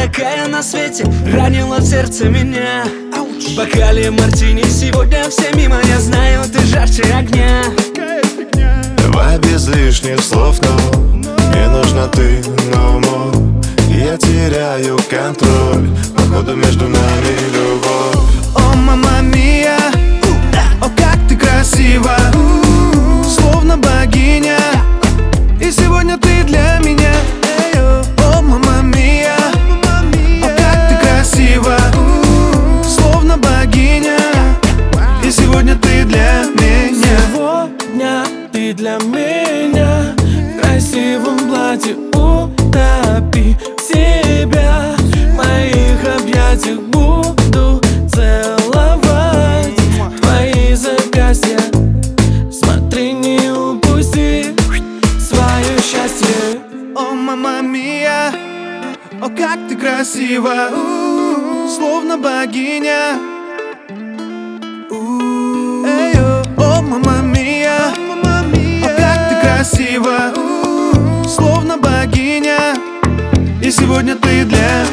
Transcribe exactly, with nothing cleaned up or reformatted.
такая на свете ранила в сердце меня. В бокале мартини сегодня все мимо, я знаю, ты жарче огня. Давай без лишних слов, но мне нужна ты, no more. Я теряю контроль, походу между нами любовь. О, мама мия, о, как ты красива, словно богиня, и сегодня ты для меня. О, мама мия, о, как ты красива, словно богиня, и сегодня ты для меня. Сегодня ты для меня в красивом платье, утопи себя в моих объятиях, буду целовать твои запястья. Смотри, не упусти свое счастье. О, мама мия, о, как ты красива, словно богиня. Эй, о, мама мия, о, как ты красива, словно богиня, и сегодня ты для